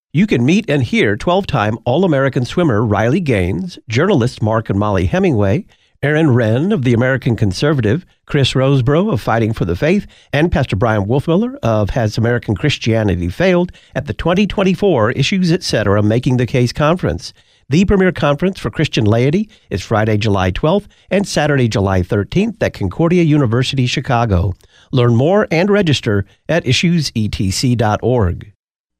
You can meet and hear 12-time All-American swimmer Riley Gaines, journalists Mark and Molly Hemingway, Aaron Wrenn of The American Conservative, Chris Rosebrough of Fighting for the Faith, and Pastor Brian Wolfmiller of Has American Christianity Failed at the 2024 Issues Etc. Making the Case Conference. The premier conference for Christian laity is Friday, July 12th and Saturday, July 13th at Concordia University, Chicago. Learn more and register at issuesetc.org.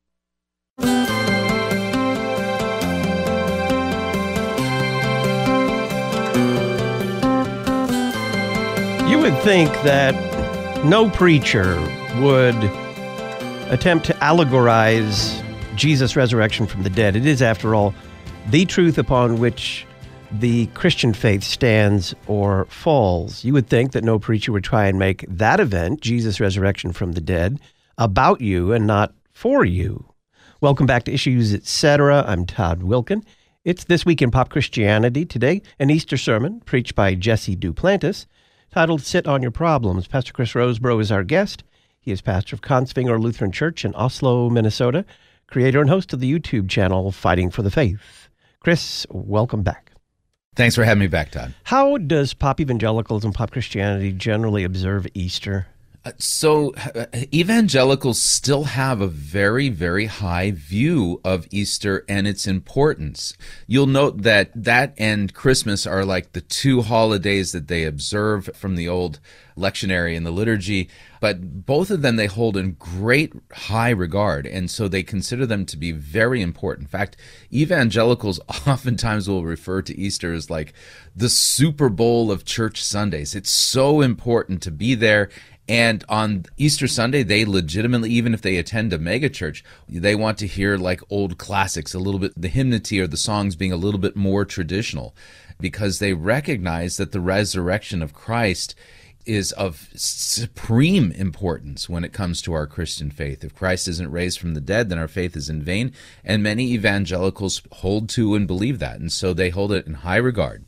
You would think that no preacher would attempt to allegorize Jesus' resurrection from the dead. It is, after all, the truth upon which the Christian faith stands or falls. You would think that no preacher would try and make that event, Jesus' resurrection from the dead, about you and not for you. Welcome back to Issues Etc. I'm Todd Wilkin. It's This Week in Pop Christianity. Today, an Easter sermon preached by Jesse Duplantis titled Sit on Your Problems. Pastor Chris Rosebrough is our guest. He is pastor of Kongsvinger Lutheran Church in Oslo, Minnesota, creator and host of the YouTube channel Fighting for the Faith. Chris, welcome back. Thanks for having me back, Todd. How does pop evangelicals and pop Christianity generally observe Easter? So evangelicals still have a very, very high view of Easter and its importance. You'll note that and Christmas are like the two holidays that they observe from the old lectionary and the liturgy, but both of them they hold in great high regard, and so they consider them to be very important. In fact, evangelicals oftentimes will refer to Easter as like the Super Bowl of church Sundays. It's so important to be there. And on Easter Sunday, they legitimately, even if they attend a megachurch, they want to hear like old classics, a little bit, the hymnody or the songs being a little bit more traditional, because they recognize that the resurrection of Christ is of supreme importance when it comes to our Christian faith. If Christ isn't raised from the dead, then our faith is in vain. And many evangelicals hold to and believe that. And so they hold it in high regard.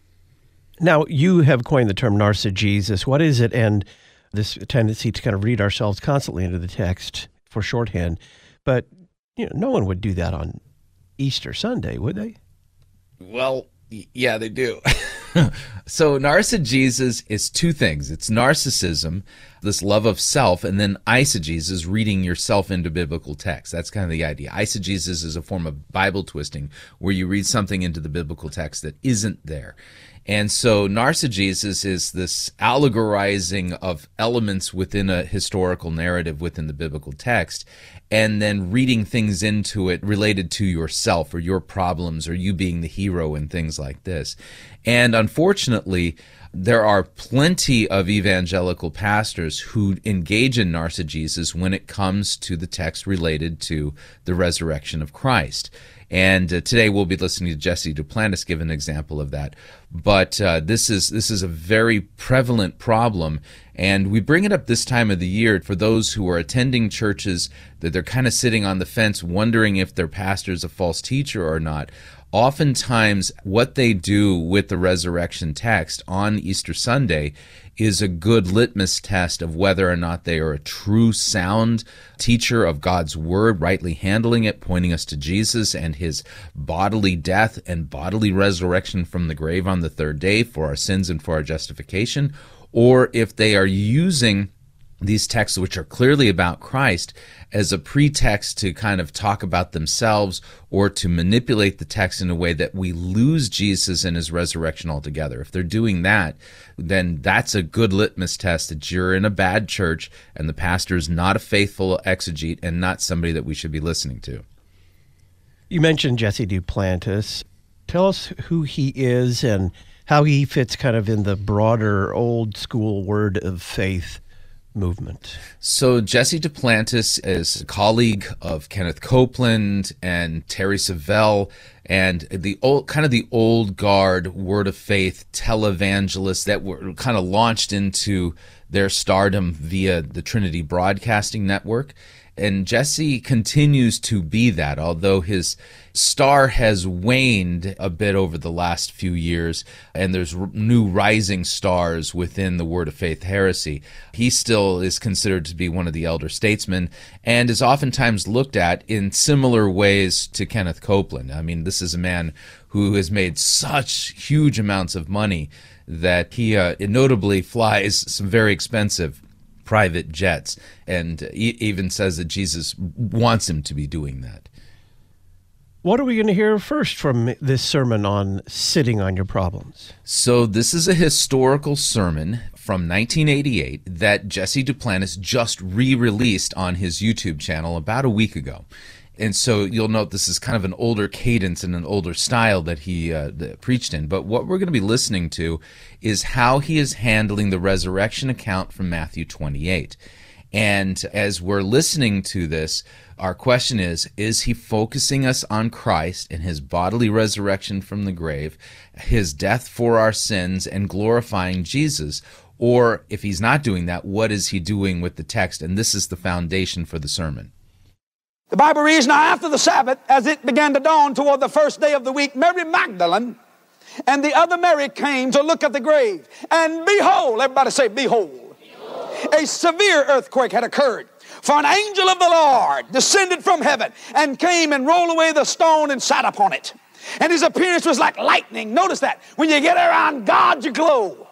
Now, you have coined the term narcigesis. What is it? And this tendency to kind of read ourselves constantly into the text for shorthand. But no one would do that on Easter Sunday, would they? Well, yeah, they do. So narcigesis is two things. It's narcissism, this love of self, and then eisegesis, reading yourself into biblical text. That's kind of the idea. Eisegesis is a form of Bible twisting where you read something into the biblical text that isn't there. And so narcigesis is this allegorizing of elements within a historical narrative within the biblical text, and then reading things into it related to yourself or your problems or you being the hero and things like this. And unfortunately, there are plenty of evangelical pastors who engage in narcigesis when it comes to the text related to the resurrection of Christ. And today we'll be listening to Jesse Duplantis give an example of that. But this is a very prevalent problem, and we bring it up this time of the year for those who are attending churches that they're kind of sitting on the fence wondering if their pastor is a false teacher or not. Oftentimes, what they do with the resurrection text on Easter Sunday is a good litmus test of whether or not they are a true, sound teacher of God's Word, rightly handling it, pointing us to Jesus and His bodily death and bodily resurrection from the grave on the third day for our sins and for our justification, or if they are using these texts, which are clearly about Christ, as a pretext to kind of talk about themselves or to manipulate the text in a way that we lose Jesus and His resurrection altogether. If they're doing that, then that's a good litmus test that you're in a bad church and the pastor is not a faithful exegete and not somebody that we should be listening to. You mentioned Jesse Duplantis. Tell us who he is and how he fits kind of in the broader old school word of faith movement. So Jesse Duplantis is a colleague of Kenneth Copeland and Terry Savelle and the old guard word of faith televangelists that were kind of launched into their stardom via the Trinity Broadcasting Network. And Jesse continues to be that, although his star has waned a bit over the last few years, and there's new rising stars within the Word of Faith heresy. He still is considered to be one of the elder statesmen and is oftentimes looked at in similar ways to Kenneth Copeland. I mean, this is a man who has made such huge amounts of money that he notably flies some very expensive private jets, and even says that Jesus wants him to be doing that. What are we going to hear first from this sermon on sitting on your problems? So this is a historical sermon from 1988 that Jesse Duplantis just re-released on his YouTube channel about a week ago. And so you'll note this is kind of an older cadence and an older style that he preached in. But what we're going to be listening to is how he is handling the resurrection account from Matthew 28. And as we're listening to this, our question is he focusing us on Christ and his bodily resurrection from the grave, his death for our sins, and glorifying Jesus? Or if he's not doing that, what is he doing with the text? And this is the foundation for the sermon. The Bible reads, now after the Sabbath, as it began to dawn toward the first day of the week, Mary Magdalene and the other Mary came to look at the grave. And behold, everybody say, behold. A severe earthquake had occurred. For an angel of the Lord descended from heaven and came and rolled away the stone and sat upon it. And his appearance was like lightning. Notice that. When you get around God, you glow.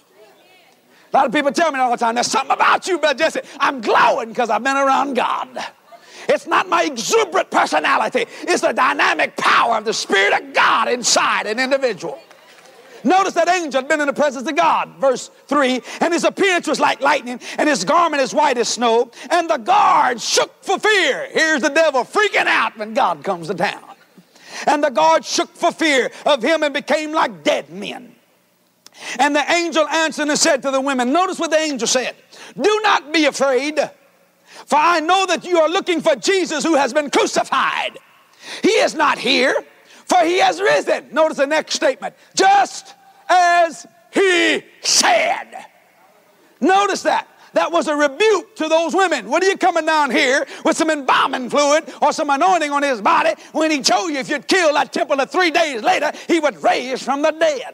A lot of people tell me all the time, there's something about you, Brother Jesse. I'm glowing because I've been around God. It's not my exuberant personality. It's the dynamic power of the Spirit of God inside an individual. Notice that angel had been in the presence of God. Verse 3, and his appearance was like lightning, and his garment as white as snow, and the guards shook for fear. Here's the devil freaking out when God comes to town. And the guards shook for fear of him and became like dead men. And the angel answered and said to the women, notice what the angel said, do not be afraid, for I know that you are looking for Jesus who has been crucified. He is not here, for he has risen. Notice the next statement, just as he said. Notice that. That was a rebuke to those women. What are you coming down here with some embalming fluid or some anointing on his body when he told you if you'd kill that temple 3 days later, he would raise from the dead?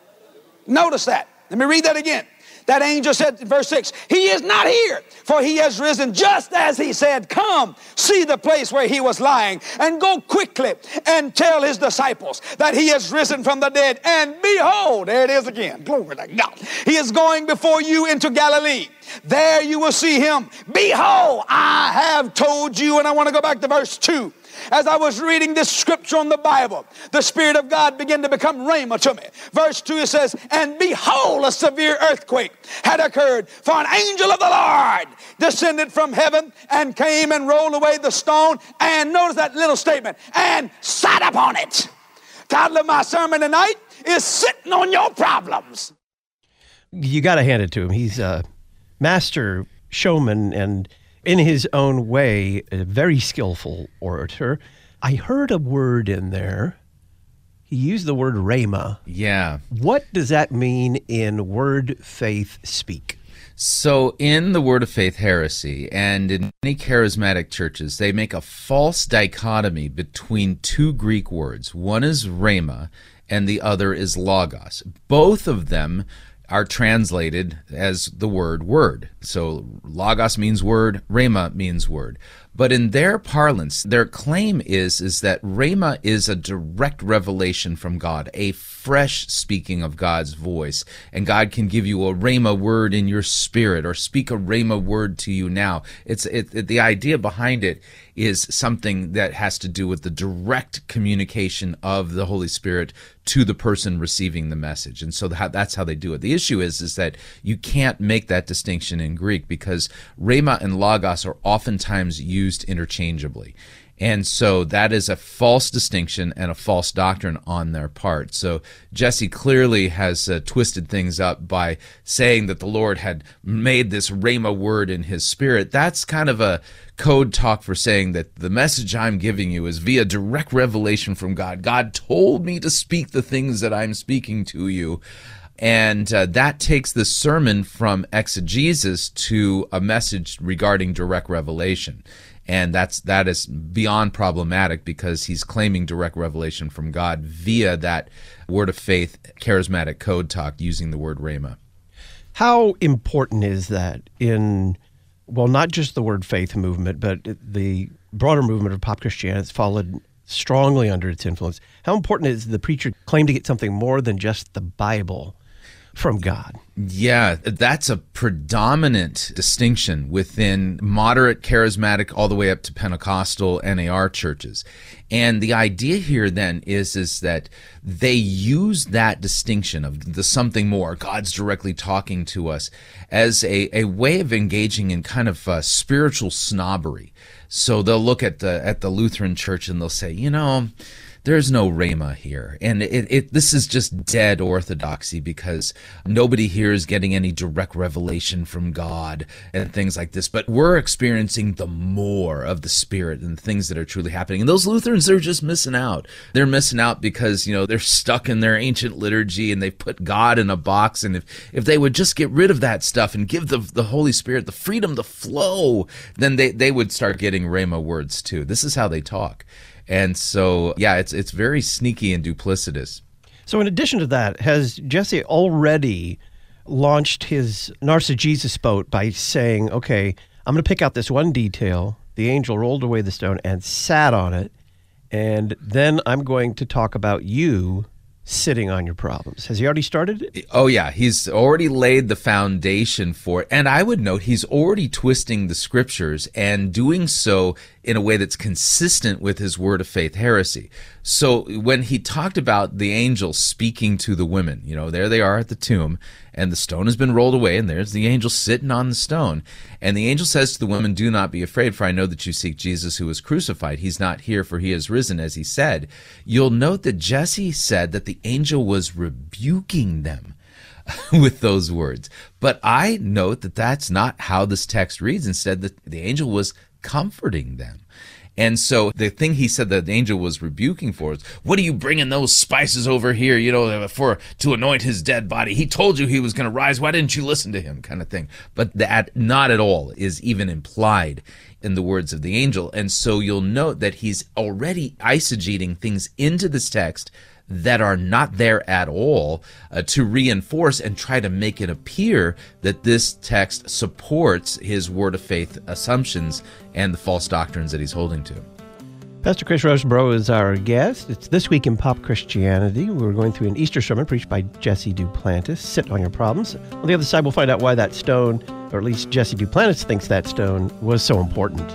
Notice that. Let me read that again. That angel said in verse 6, he is not here, for he has risen just as he said. Come, see the place where he was lying, and go quickly and tell his disciples that he has risen from the dead. And behold, there it is again. Glory to God. He is going before you into Galilee. There you will see him. Behold, I have told you. And I want to go back to verse 2. As I was reading this scripture on the Bible, the Spirit of God began to become rhema to me. Verse 2, it says, and behold, a severe earthquake had occurred, for an angel of the Lord descended from heaven and came and rolled away the stone. And notice that little statement, and sat upon it. Title of my sermon tonight is Sitting on Your Problems. You got to hand it to him. He's a master showman and in his own way, a very skillful orator. I heard a word in there. He used the word rhema. Yeah. What does that mean in word faith speak? So in the Word of Faith heresy and in many charismatic churches, they make a false dichotomy between two Greek words. One is rhema and the other is logos. Both of them are translated as the word. So logos means word, rhema means word. But in their parlance, their claim is that rhema is a direct revelation from God, a fresh speaking of God's voice. And God can give you a rhema word in your spirit or speak a rhema word to you now. The idea behind it is something that has to do with the direct communication of the Holy Spirit to the person receiving the message. And so that's how they do it. The issue is that you can't make that distinction in Greek because rhema and logos are oftentimes used interchangeably. And so that is a false distinction and a false doctrine on their part. So Jesse clearly has twisted things up by saying that the Lord had made this rhema word in his spirit. That's kind of a code talk for saying that the message I'm giving you is via direct revelation from God. God told me to speak the things that I'm speaking to you. And that takes the sermon from exegesis to a message regarding direct revelation. And that is beyond problematic because he's claiming direct revelation from God via that word of faith, charismatic code talk using the word rhema. How important is that in, well, not just the word faith movement, but the broader movement of pop Christianity that's followed strongly under its influence? How important is the preacher claim to get something more than just the Bible from God? Yeah, that's a predominant distinction within moderate charismatic all the way up to Pentecostal NAR churches. And the idea here then is that they use that distinction of the something more, God's directly talking to us, as a way of engaging in kind of spiritual snobbery. So they'll look at the Lutheran church and they'll say, there's no rhema here. And this is just dead orthodoxy because nobody here is getting any direct revelation from God and things like this. But we're experiencing the more of the Spirit and things that are truly happening. And those Lutherans, they're just missing out. They're missing out because, they're stuck in their ancient liturgy and they've put God in a box. And if they would just get rid of that stuff and give the Holy Spirit the freedom to flow, then they would start getting rhema words too. This is how they talk. And so, yeah, it's very sneaky and duplicitous. So in addition to that, has Jesse already launched his narcigesis boat by saying, okay, I'm going to pick out this one detail. The angel rolled away the stone and sat on it. And then I'm going to talk about you sitting on your problems. Has he already started it? Oh, yeah. He's already laid the foundation for it. And I would note he's already twisting the scriptures and doing so in a way that's consistent with his word of faith heresy. So when he talked about the angel speaking to the women, there they are at the tomb, and the stone has been rolled away, and there's the angel sitting on the stone. And the angel says to the women, "Do not be afraid, for I know that you seek Jesus who was crucified. He's not here, for he has risen, as he said." You'll note that Jesse said that the angel was rebuking them with those words. But I note that that's not how this text reads. Instead, that the angel was comforting them. And so the thing he said that the angel was rebuking for is, what are you bringing those spices over here, to anoint his dead body? He told you he was going to rise. Why didn't you listen to him? Kind of thing. But that not at all is even implied in the words of the angel. And so you'll note that he's already eisegeting things into this text that are not there at all to reinforce and try to make it appear that this text supports his word of faith assumptions and the false doctrines that he's holding to. Pastor Chris Rosenbrough is our guest. It's This Week in Pop Christianity. We're going through an Easter sermon preached by Jesse Duplantis, Sit on Your Problems. On the other side, we'll find out why that stone, or at least Jesse Duplantis thinks that stone, was so important.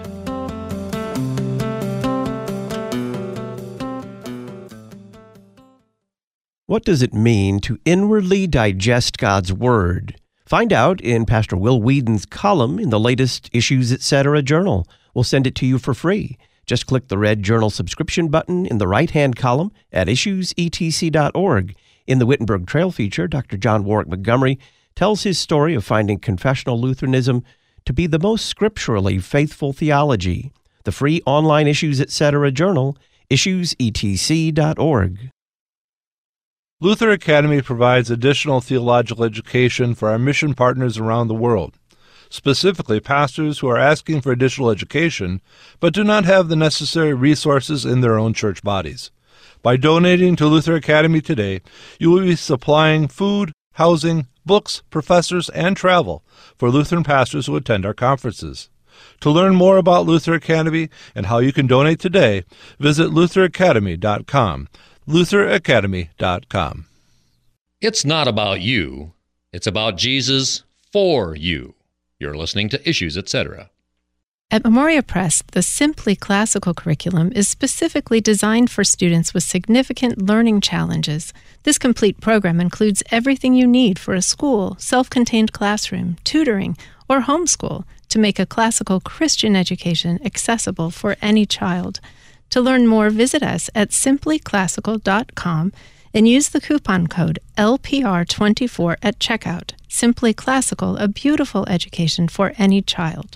What does it mean to inwardly digest God's Word? Find out in Pastor Will Whedon's column in the latest Issues Etc. journal. We'll send it to you for free. Just click the red journal subscription button in the right-hand column at issuesetc.org. In the Wittenberg Trail feature, Dr. John Warwick Montgomery tells his story of finding confessional Lutheranism to be the most scripturally faithful theology. The free online Issues Etc. journal, issuesetc.org. Luther Academy provides additional theological education for our mission partners around the world, specifically pastors who are asking for additional education but do not have the necessary resources in their own church bodies. By donating to Luther Academy today, you will be supplying food, housing, books, professors, and travel for Lutheran pastors who attend our conferences. To learn more about Luther Academy and how you can donate today, visit lutheracademy.com. lutheracademy.com. It's not about you. It's about Jesus for you. You're listening to Issues, Etc. At Memoria Press, the Simply Classical curriculum is specifically designed for students with significant learning challenges. This complete program includes everything you need for a school, self-contained classroom, tutoring, or homeschool to make a classical Christian education accessible for any child. To learn more, visit us at simplyclassical.com and use the coupon code LPR24 at checkout. Simply Classical, a beautiful education for any child.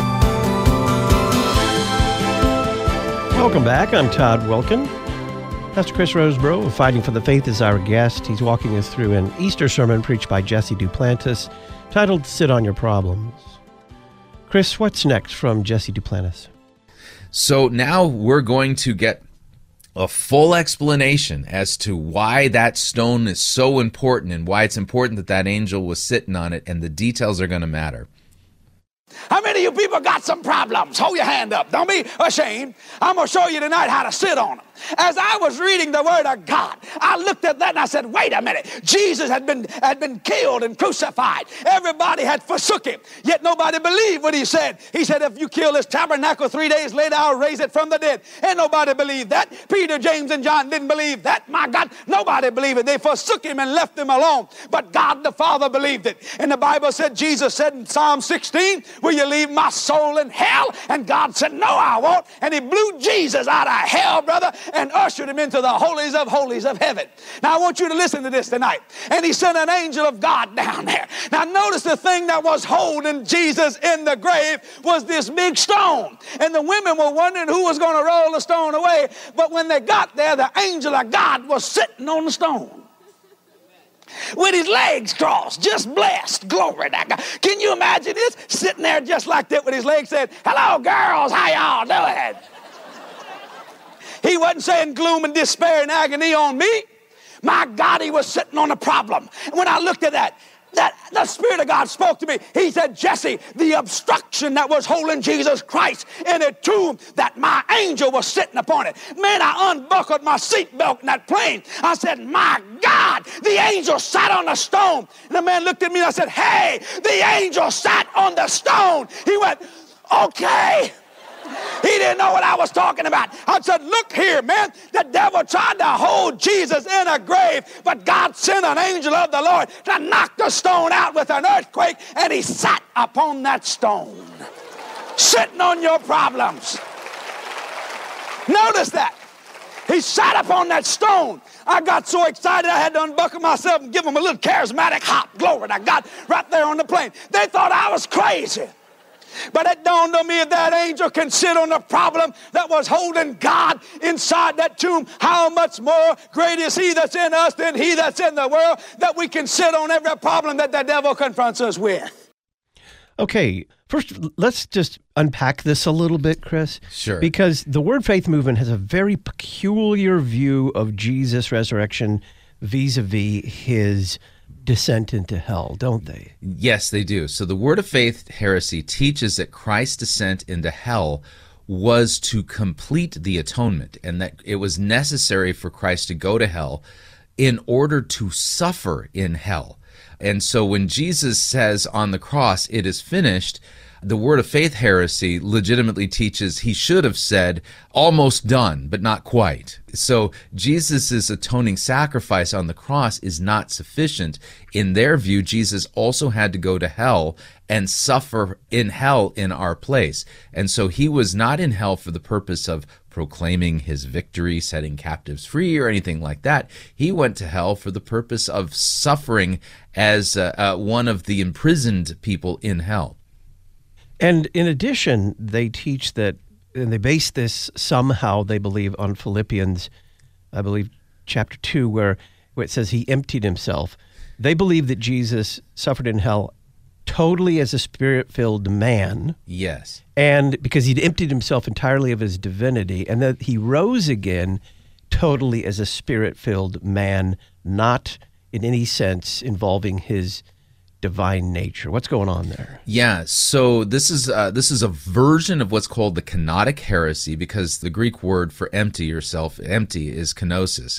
Welcome back. I'm Todd Wilkin. Pastor Chris Rosebrough of Fighting for the Faith is our guest. He's walking us through an Easter sermon preached by Jesse Duplantis titled Sit on Your Problems. Chris, what's next from Jesse Duplantis? So now we're going to get a full explanation as to why that stone is so important and why it's important that that angel was sitting on it, and the details are going to matter. How many of you people got some problems? Hold your hand up. Don't be ashamed. I'm going to show you tonight how to sit on them. As I was reading the Word of God, I looked at that and I said, wait a minute. Jesus had been killed and crucified. Everybody had forsook him. Yet nobody believed what he said. He said, if you kill this tabernacle 3 days later, I'll raise it from the dead. And nobody believed that. Peter, James, and John didn't believe that. My God, nobody believed it. They forsook him and left him alone. But God the Father believed it. And the Bible said, Jesus said in Psalm 16, will you leave my soul in hell? And God said, no, I won't. And he blew Jesus out of hell, brother, and ushered him into the holies of heaven. Now I want you to listen to this tonight. And he sent an angel of God down there. Now notice the thing that was holding Jesus in the grave was this big stone. And the women were wondering who was going to roll the stone away. But when they got there, the angel of God was sitting on the stone with his legs crossed, just blessed. Glory to God. Can you imagine this? Sitting there just like that with his legs saying, hello, girls, how y'all doing? He wasn't saying gloom and despair and agony on me. My God, he was sitting on a problem. And when I looked at that, the Spirit of God spoke to me. He said, Jesse, the obstruction that was holding Jesus Christ in a tomb, that my angel was sitting upon it. Man, I unbuckled my seatbelt in that plane. I said, my God, the angel sat on the stone. And the man looked at me and I said, hey, the angel sat on the stone. He went, okay. He didn't know what I was talking about. I said, look here, man. The devil tried to hold Jesus in a grave, but God sent an angel of the Lord to knock the stone out with an earthquake, and he sat upon that stone, sitting on your problems. Notice that. He sat upon that stone. I got so excited I had to unbuckle myself and give him a little charismatic hop. Glory to God, right there on the plane. They thought I was crazy. But it dawned on me, if that angel can sit on the problem that was holding God inside that tomb, how much more great is he that's in us than he that's in the world, that we can sit on every problem that the devil confronts us with. Okay, first, let's just unpack this a little bit, Chris. Sure. Because the Word Faith movement has a very peculiar view of Jesus' resurrection vis-a-vis his descent into hell, don't they? Yes, they do. So the Word of Faith heresy teaches that Christ's descent into hell was to complete the atonement, and that it was necessary for Christ to go to hell in order to suffer in hell. And so when Jesus says on the cross, it is finished, the Word of Faith heresy legitimately teaches he should have said, almost done, but not quite. So Jesus' atoning sacrifice on the cross is not sufficient. In their view, Jesus also had to go to hell and suffer in hell in our place. And so he was not in hell for the purpose of proclaiming his victory, setting captives free, or anything like that. He went to hell for the purpose of suffering as one of the imprisoned people in hell. And in addition, they teach that, and they base this somehow, they believe, on Philippians, I believe, chapter 2, where it says he emptied himself. They believe that Jesus suffered in hell totally as a spirit-filled man. Yes. And because he'd emptied himself entirely of his divinity, and that he rose again totally as a spirit-filled man, not in any sense involving his divine nature. What's going on there? Yeah, so this is a version of what's called the kenotic heresy, because the Greek word for empty yourself, empty, is kenosis.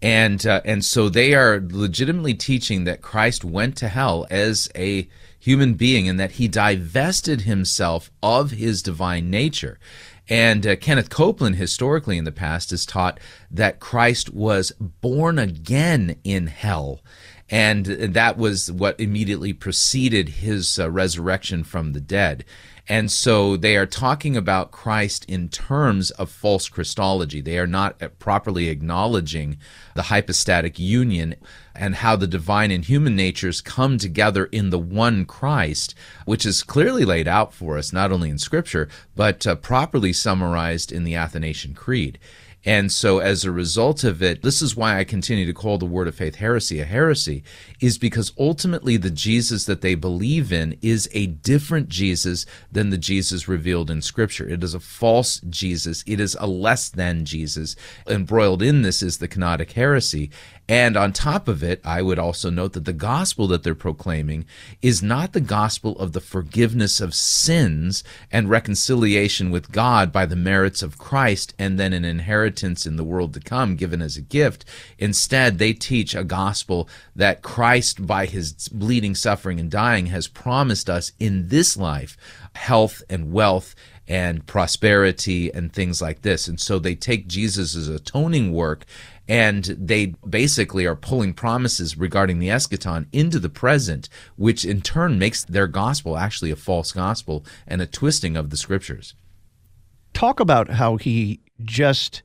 And so they are legitimately teaching that Christ went to hell as a human being and that he divested himself of his divine nature. And Kenneth Copeland, historically in the past, has taught that Christ was born again in hell. And that was what immediately preceded his resurrection from the dead. And so they are talking about Christ in terms of false Christology. They are not properly acknowledging the hypostatic union and how the divine and human natures come together in the one Christ, which is clearly laid out for us, not only in Scripture, but properly summarized in the Athanasian Creed. And so as a result of it, this is why I continue to call the Word of Faith heresy a heresy, is because ultimately the Jesus that they believe in is a different Jesus than the Jesus revealed in Scripture. It is a false Jesus. It is a less than Jesus. Embroiled in this is the kenotic heresy. And on top of it, I would also note that the gospel that they're proclaiming is not the gospel of the forgiveness of sins and reconciliation with God by the merits of Christ and then an inheritance in the world to come given as a gift. Instead, they teach a gospel that Christ, by his bleeding, suffering, and dying, has promised us in this life health and wealth and prosperity and things like this. And so they take Jesus' atoning work and they basically are pulling promises regarding the eschaton into the present, which in turn makes their gospel actually a false gospel and a twisting of the Scriptures. Talk about how he just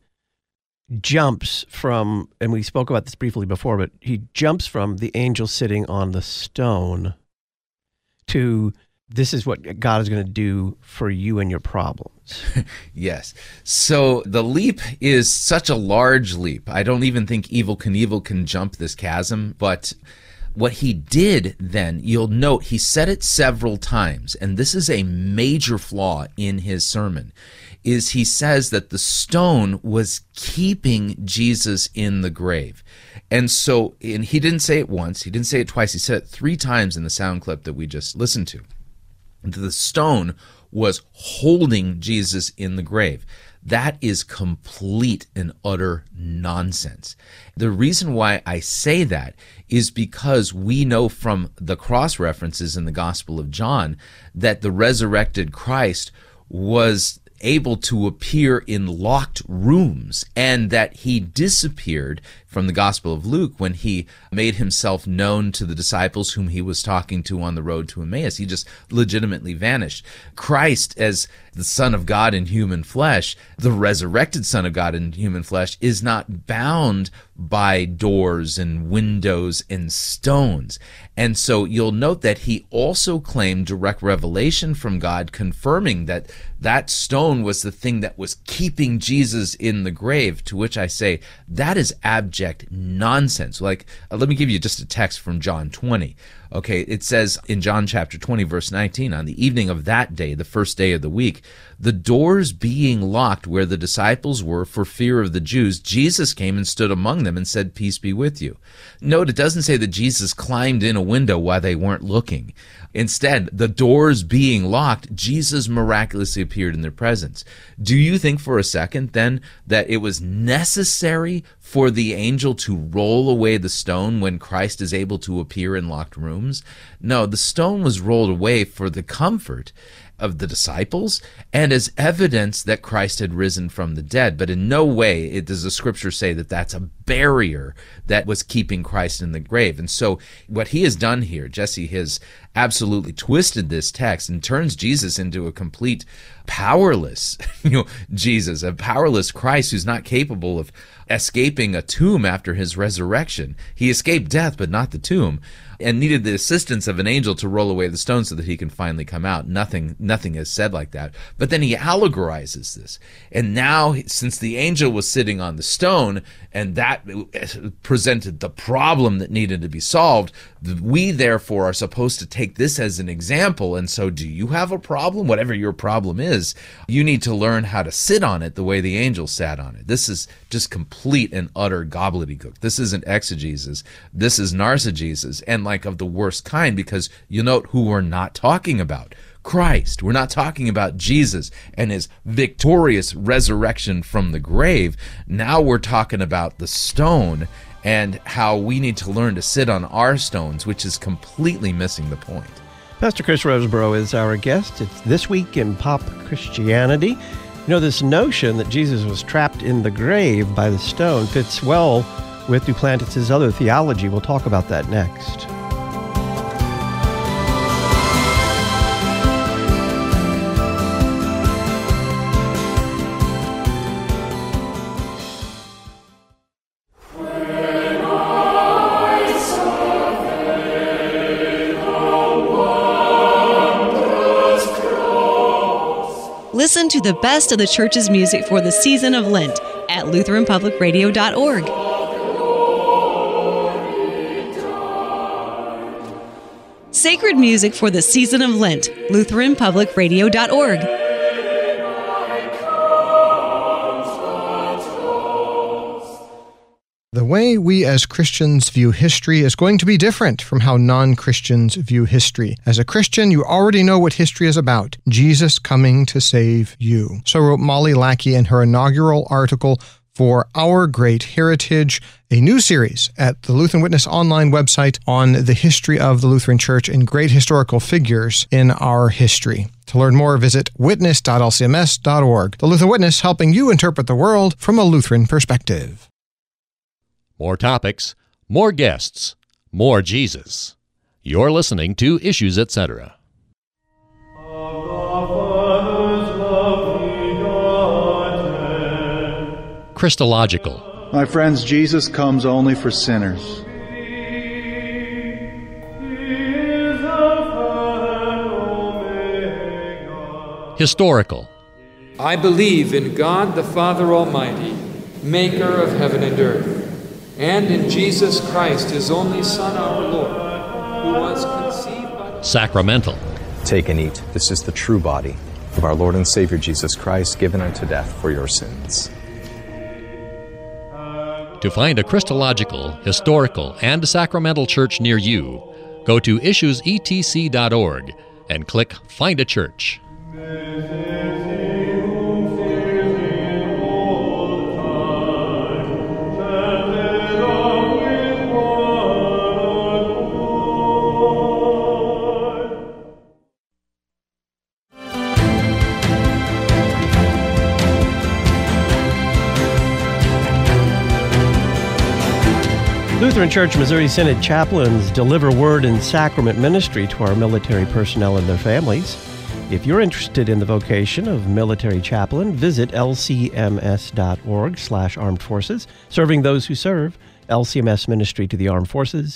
jumps from, and we spoke about this briefly before, but he jumps from the angel sitting on the stone to this is what God is going to do for you and your problems. Yes. So the leap is such a large leap. I don't even think Evel Knievel can jump this chasm. But what he did then, you'll note he said it several times, and this is a major flaw in his sermon, is he says that the stone was keeping Jesus in the grave. And so, and he didn't say it once, he didn't say it twice, he said it 3 times in the sound clip that we just listened to. The stone was holding Jesus in the grave. That is complete and utter nonsense. The reason why I say that is because we know from the cross references in the Gospel of John that the resurrected Christ was able to appear in locked rooms, and that he disappeared from the Gospel of Luke when he made himself known to the disciples whom he was talking to on the road to Emmaus. He just legitimately vanished. Christ, as the Son of God in human flesh, the resurrected Son of God in human flesh, is not bound by doors and windows and stones. And so you'll note that he also claimed direct revelation from God, confirming that that stone was the thing that was keeping Jesus in the grave, to which I say, that is abject nonsense. Like, let me give you just a text from John 20. Okay, it says in John chapter 20, verse 19, on the evening of that day, the first day of the week, the doors being locked where the disciples were for fear of the Jews, Jesus came and stood among them and said, "Peace be with you." Note, it doesn't say that Jesus climbed in a window while they weren't looking. Instead, the doors being locked, Jesus miraculously appeared in their presence. Do you think for a second then that it was necessary for the angel to roll away the stone when Christ is able to appear in locked rooms? No, the stone was rolled away for the comfort of the disciples and as evidence that Christ had risen from the dead. But in no way does the Scripture say that that's a barrier that was keeping Christ in the grave. And so what he has done here, Jesse has absolutely twisted this text and turns Jesus into a complete powerless Jesus, a powerless Christ who's not capable of escaping a tomb after his resurrection. He escaped death, but not the tomb, and needed the assistance of an angel to roll away the stone so that he can finally come out. Nothing is said like that. But then he allegorizes this. And now, since the angel was sitting on the stone, and that presented the problem that needed to be solved, we therefore are supposed to take this as an example. And so, do you have a problem? Whatever your problem is, you need to learn how to sit on it the way the angel sat on it. This is just complete and utter gobbledygook. This isn't exegesis. This is narcigesis, and like of the worst kind, because you note who we're not talking about. Christ. We're not talking about Jesus and his victorious resurrection from the grave. Now we're talking about the stone and how we need to learn to sit on our stones, which is completely missing the point. Pastor Chris Roseborough is our guest. It's This Week in Pop Christianity. You know, this notion that Jesus was trapped in the grave by the stone fits well with Duplantis' other theology. We'll talk about that next. Listen to the best of the church's music for the season of Lent at LutheranPublicRadio.org. Sacred music for the season of Lent, LutheranPublicRadio.org. The way we as Christians view history is going to be different from how non-Christians view history. As a Christian, you already know what history is about: Jesus coming to save you. So wrote Molly Lackey in her inaugural article for Our Great Heritage, a new series at the Lutheran Witness online website on the history of the Lutheran Church and great historical figures in our history. To learn more, visit witness.lcms.org. The Lutheran Witness, helping you interpret the world from a Lutheran perspective. More topics, more guests, more Jesus. You're listening to Issues Etc. Christological. My friends, Jesus comes only for sinners. Historical. I believe in God the Father Almighty, maker of heaven and earth, and in Jesus Christ, his only Son, our Lord, who was conceived by... Sacramental. Take and eat. This is the true body of our Lord and Savior Jesus Christ, given unto death for your sins. To find a Christological, historical, and sacramental church near you, go to issuesetc.org and click Find a Church. Lutheran Church Missouri Synod chaplains deliver word and sacrament ministry to our military personnel and their families. If you're interested in the vocation of military chaplain, visit lcms.org/armed forces, serving those who serve. LCMS Ministry to the Armed Forces,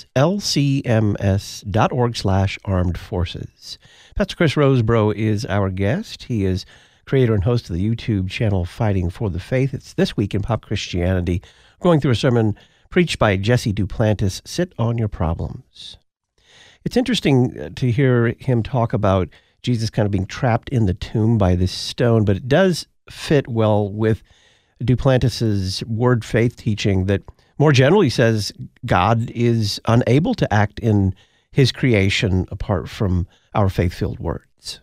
lcms.org/armed forces. Pastor Chris Rosebrough is our guest. He is creator and host of the YouTube channel Fighting for the Faith. It's This Week in Pop Christianity, going through a sermon preached by Jesse Duplantis, Sit on Your Problems. It's interesting to hear him talk about Jesus kind of being trapped in the tomb by this stone, but it does fit well with Duplantis's word faith teaching that more generally says God is unable to act in his creation apart from our faith-filled words.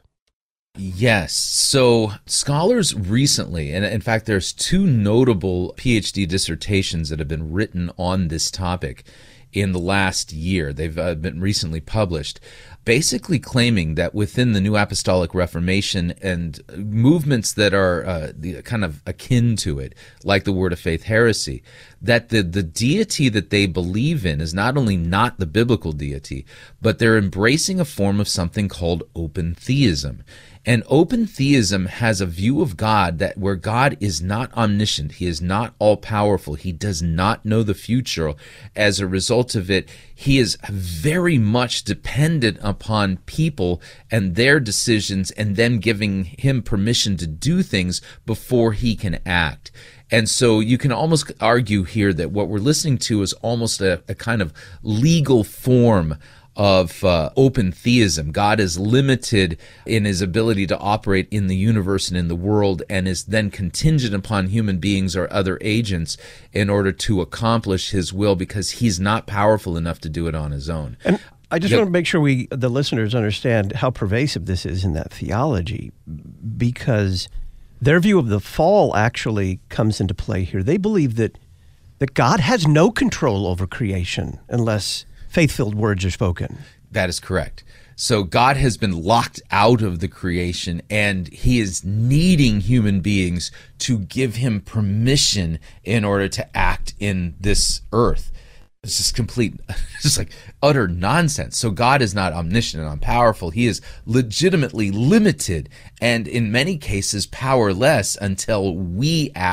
Yes. So scholars recently, and in fact, there's two notable PhD dissertations that have been written on this topic in the last year. They've been recently published, basically claiming that within the New Apostolic Reformation and movements that are kind of akin to it, like the Word of Faith heresy, that the deity that they believe in is not only not the biblical deity, but they're embracing a form of something called open theism. And open theism has a view of God that where God is not omniscient, he is not all-powerful, he does not know the future. As a result of it, he is very much dependent upon people and their decisions and them giving him permission to do things before he can act. And so you can almost argue here that what we're listening to is almost a kind of legal form of open theism. God is limited in his ability to operate in the universe and in the world, and is then contingent upon human beings or other agents in order to accomplish his will, because he's not powerful enough to do it on his own. And I just want to make sure the listeners understand how pervasive this is in that theology, because their view of the fall actually comes into play here. They believe that God has no control over creation unless faith-filled words are spoken. That is correct. So God has been locked out of the creation, and he is needing human beings to give him permission in order to act in this earth. It's just just like utter nonsense. So God is not omniscient and powerful. He is legitimately limited and in many cases powerless until we act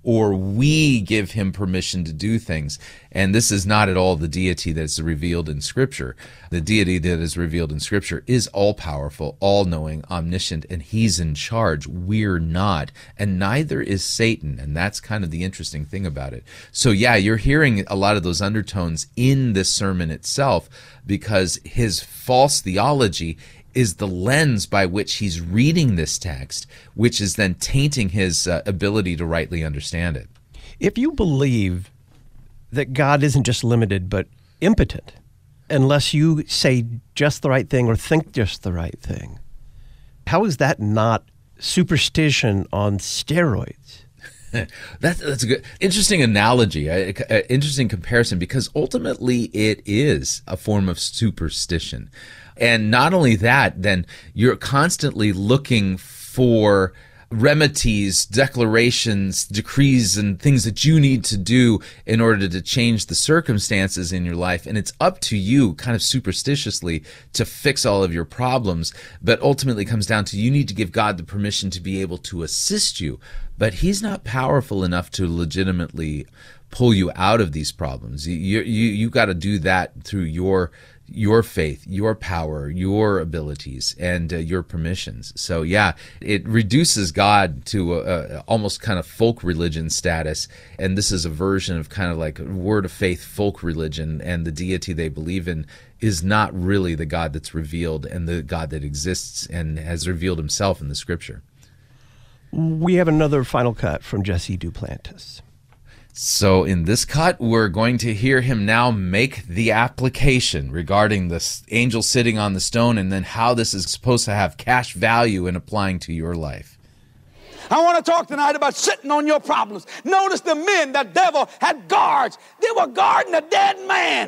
or we give him permission to do things. And this is not at all the deity that is revealed in Scripture. The deity that is revealed in Scripture is all-powerful, all-knowing, omniscient, and he's in charge. We're not, and neither is Satan, and that's kind of the interesting thing about it. So yeah, you're hearing a lot of those undertones in this sermon itself, because his false theology is the lens by which he's reading this text, which is then tainting his ability to rightly understand it. If you believe that God isn't just limited but impotent, unless you say just the right thing or think just the right thing, how is that not superstition on steroids? That's a good, interesting analogy, interesting comparison, because ultimately it is a form of superstition. And not only that, then you're constantly looking for remedies, declarations, decrees, and things that you need to do in order to change the circumstances in your life. And it's up to you, kind of superstitiously, to fix all of your problems. But ultimately it comes down to you need to give God the permission to be able to assist you. But he's not powerful enough to legitimately pull you out of these problems. You got to do that through your faith, your power, your abilities, and your permissions. So yeah, it reduces God to almost kind of folk religion status, and this is a version of kind of like word of faith folk religion, and the deity they believe in is not really the God that's revealed and the God that exists and has revealed himself in the Scripture. We have another final cut from Jesse Duplantis. So in this cut, we're going to hear him now make the application regarding the angel sitting on the stone, and then how this is supposed to have cash value in applying to your life. I want to talk tonight about sitting on your problems. Notice the men, the devil had guards. They were guarding a dead man.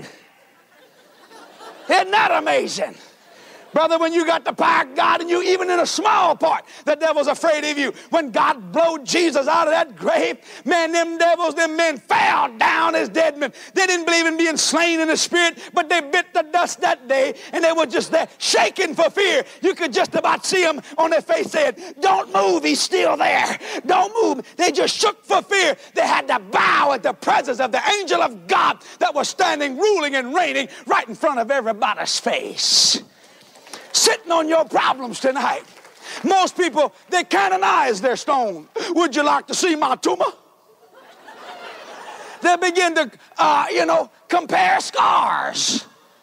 Isn't that amazing? Brother, when you got the power of God in you, even in a small part, the devil's afraid of you. When God blowed Jesus out of that grave, man, them devils, them men fell down as dead men. They didn't believe in being slain in the spirit, but they bit the dust that day, and they were just there shaking for fear. You could just about see them on their face saying, "Don't move, he's still there. Don't move." They just shook for fear. They had to bow at the presence of the angel of God that was standing, ruling and reigning right in front of everybody's face. Sitting on your problems tonight. Most people, they canonize their stone. Would you like to see my tumor? They begin to, compare scars.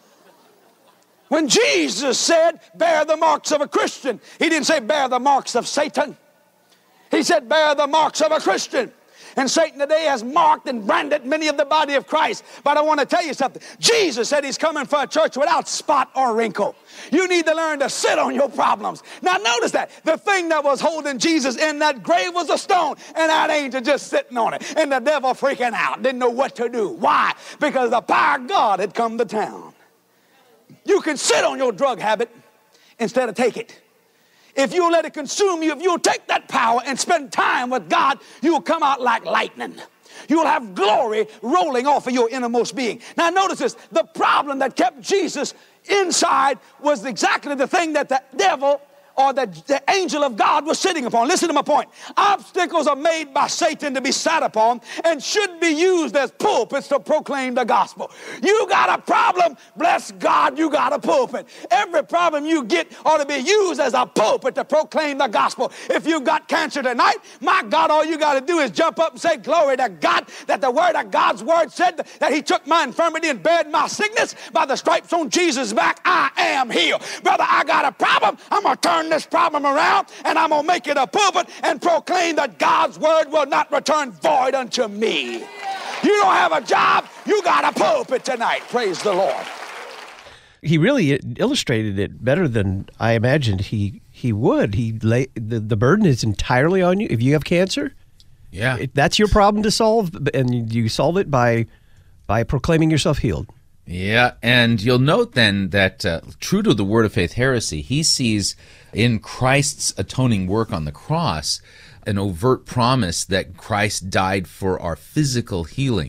When Jesus said, bear the marks of a Christian, he didn't say bear the marks of Satan. He said, bear the marks of a Christian. And Satan today has marked and branded many of the body of Christ. But I want to tell you something. Jesus said he's coming for a church without spot or wrinkle. You need to learn to sit on your problems. Now notice that. The thing that was holding Jesus in that grave was a stone. And that angel just sitting on it. And the devil freaking out. Didn't know what to do. Why? Because the power of God had come to town. You can sit on your drug habit instead of take it. If you'll let it consume you, if you'll take that power and spend time with God, you'll come out like lightning. You'll have glory rolling off of your innermost being. Now notice this, the problem that kept Jesus inside was exactly the thing that the devil or the angel of God was sitting upon. Listen to my point. Obstacles are made by Satan to be sat upon and should be used as pulpits to proclaim the gospel. You got a problem, bless God, you got a pulpit. Every problem you get ought to be used as a pulpit to proclaim the gospel. If you've got cancer tonight, my God, all you got to do is jump up and say, glory to God, that the word of God's word said that he took my infirmity and bared my sickness. By the stripes on Jesus' back, I am healed. Brother, I got a problem. I'm going to turn this problem around, and I'm going to make it a pulpit and proclaim that God's word will not return void unto me. You don't have a job, you got a pulpit tonight. Praise the Lord. He really illustrated it better than I imagined he would. The burden is entirely on you. If you have cancer, that's your problem to solve, and you solve it by proclaiming yourself healed. Yeah, and you'll note then that true to the Word of Faith heresy, he sees in Christ's atoning work on the cross an overt promise that Christ died for our physical healing.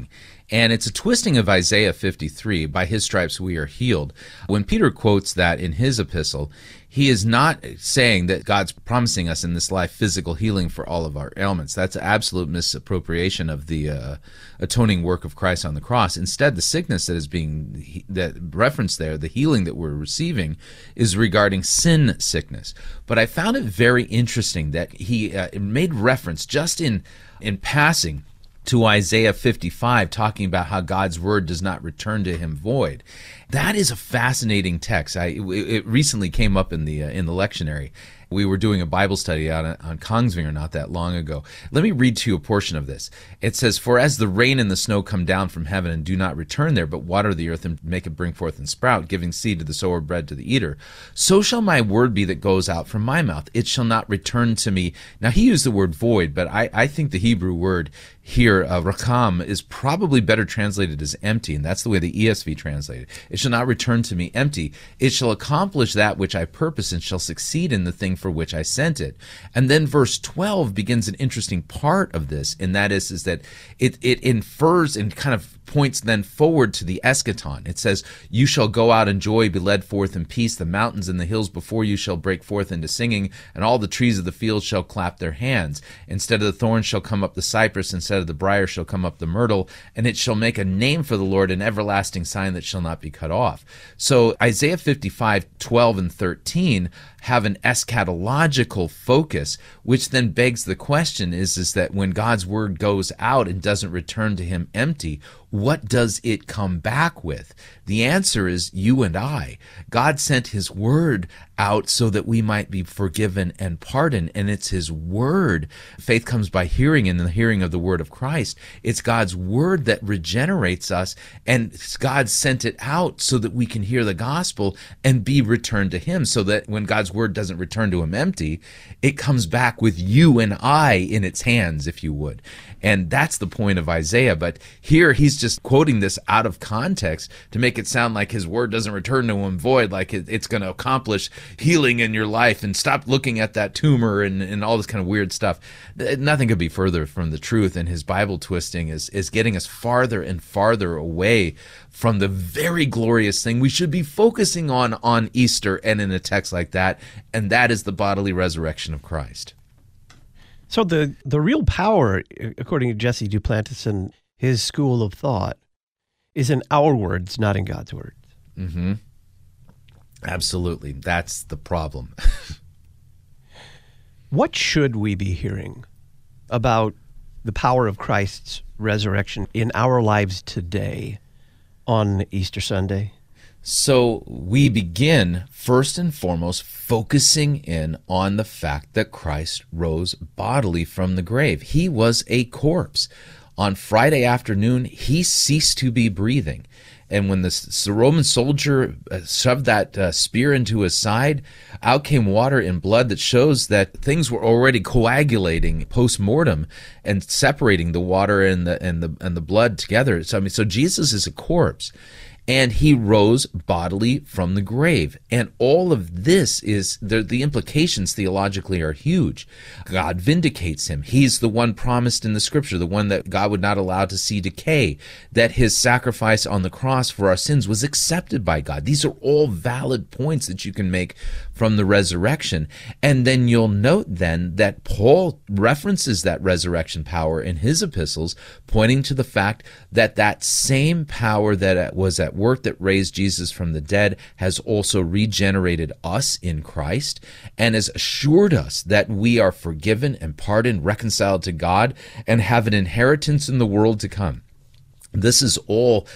And it's a twisting of Isaiah 53, by his stripes we are healed. When Peter quotes that in his epistle, he is not saying that God's promising us in this life physical healing for all of our ailments. That's absolute misappropriation of the atoning work of Christ on the cross. Instead, the sickness that is being referenced there, the healing that we're receiving, is regarding sin sickness. But I found it very interesting that he made reference just in passing to Isaiah 55, talking about how God's word does not return to him void. That is a fascinating text. It recently came up in the lectionary. We were doing a Bible study on Kongsvinger not that long ago. Let me read to you a portion of this. It says, "For as the rain and the snow come down from heaven and do not return there, but water the earth and make it bring forth and sprout, giving seed to the sower, bread to the eater, so shall my word be that goes out from my mouth. It shall not return to me." Now, he used the word void, but I think the Hebrew word here, rakam, is probably better translated as empty, and that's the way the ESV translated. "It shall not return to me empty. It shall accomplish that which I purpose and shall succeed in the thing for which I sent it." And then verse 12 begins an interesting part of this, and that is that it infers and kind of points then forward to the eschaton. It says, "You shall go out in joy, be led forth in peace. The mountains and the hills before you shall break forth into singing, and all the trees of the field shall clap their hands. Instead of the thorn shall come up the cypress, instead of the briar shall come up the myrtle, and it shall make a name for the Lord, an everlasting sign that shall not be cut off." So Isaiah 55, 12 and 13 have an eschatological focus, which then begs the question is that when God's word goes out and doesn't return to him empty, what does it come back with? The answer is you and I. God sent his word out so that we might be forgiven and pardoned, and it's his word. Faith comes by hearing, and the hearing of the word of Christ. It's God's word that regenerates us, and God sent it out so that we can hear the gospel and be returned to him, so that when God's word doesn't return to him empty, it comes back with you and I in its hands, if you would. And that's the point of Isaiah. But here he's just quoting this out of context to make it sound like his word doesn't return to him void, like it's going to accomplish healing in your life, and stop looking at that tumor and all this kind of weird stuff. Nothing could be further from the truth, and his Bible twisting is getting us farther and farther away from the very glorious thing we should be focusing on Easter and in a text like that, and that is the bodily resurrection of Christ. So the real power, according to Jesse Duplantis and his school of thought, is in our words, not in God's words. Mm-hmm. Absolutely. That's the problem. What should we be hearing about the power of Christ's resurrection in our lives today on Easter Sunday? So we begin, first and foremost, focusing in on the fact that Christ rose bodily from the grave. He was a corpse. On Friday afternoon, he ceased to be breathing. And when the Roman soldier shoved that spear into his side, out came water and blood that shows that things were already coagulating post-mortem and separating the water and the blood together. So Jesus is a corpse. And he rose bodily from the grave. And all of this is, the implications theologically are huge. God vindicates him. He's the one promised in the scripture, the one that God would not allow to see decay, that his sacrifice on the cross for our sins was accepted by God. These are all valid points that you can make from the resurrection. And then you'll note then that Paul references that resurrection power in his epistles, pointing to the fact that that same power that was at work that raised Jesus from the dead has also regenerated us in Christ and has assured us that we are forgiven and pardoned, reconciled to God, and have an inheritance in the world to come. This is all,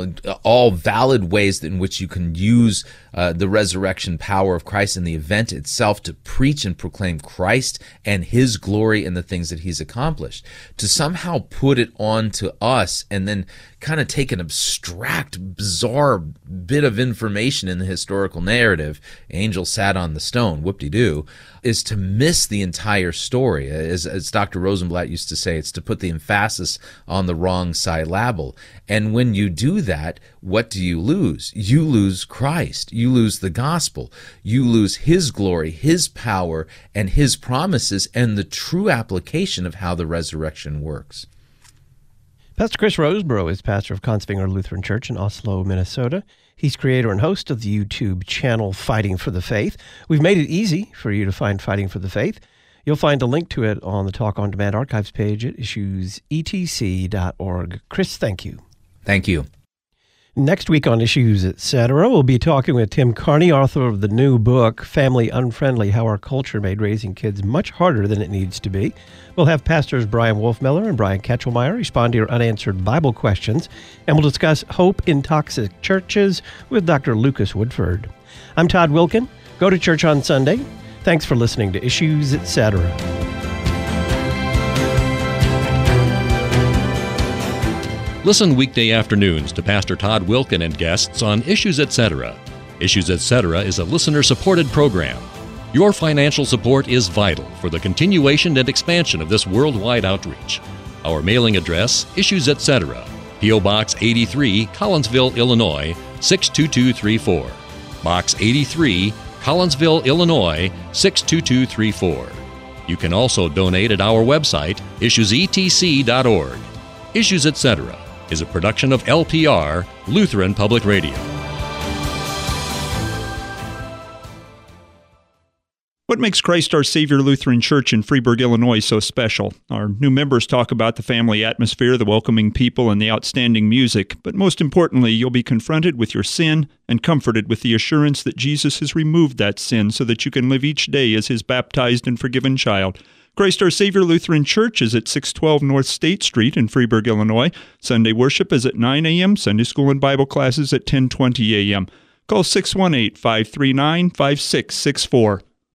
all valid ways in which you can use the resurrection power of Christ and the event itself to preach and proclaim Christ and his glory and the things that he's accomplished. To somehow put it on to us and then kind of take an abstract, bizarre bit of information in the historical narrative, angel sat on the stone, whoop-de-doo, is to miss the entire story. As Dr. Rosenblatt used to say, it's to put the emphasis on the wrong syllable. And when you do that, what do you lose? You lose Christ. You lose the gospel. You lose his glory, his power, and his promises, and the true application of how the resurrection works. Pastor Chris Roseborough is pastor of Kongsvinger Lutheran Church in Oslo, Minnesota. He's creator and host of the YouTube channel Fighting for the Faith. We've made it easy for you to find Fighting for the Faith. You'll find a link to it on the Talk On Demand archives page at issuesetc.org. Chris, thank you. Thank you. Next week on Issues Etc., we'll be talking with Tim Carney, author of the new book, Family Unfriendly, How Our Culture Made Raising Kids Much Harder Than It Needs to Be. We'll have pastors Brian Wolfmiller and Brian Ketchelmeyer respond to your unanswered Bible questions, and we'll discuss hope in toxic churches with Dr. Lucas Woodford. I'm Todd Wilkin. Go to church on Sunday. Thanks for listening to Issues Etc. Listen weekday afternoons to Pastor Todd Wilkin and guests on Issues Etc. Issues Etc. is a listener-supported program. Your financial support is vital for the continuation and expansion of this worldwide outreach. Our mailing address, Issues Etc., P.O. Box 83, Collinsville, Illinois, 62234. Box 83, Collinsville, Illinois, 62234. You can also donate at our website, issuesetc.org. Issues Etc. is a production of LPR, Lutheran Public Radio. What makes Christ Our Savior Lutheran Church in Freeburg, Illinois so special? Our new members talk about the family atmosphere, the welcoming people, and the outstanding music. But most importantly, you'll be confronted with your sin and comforted with the assurance that Jesus has removed that sin so that you can live each day as His baptized and forgiven child. Christ Our Savior Lutheran Church is at 612 North State Street in Freeburg, Illinois. Sunday worship is at 9 a.m., Sunday school and Bible classes at 10:20 a.m. Call 618-539-5664.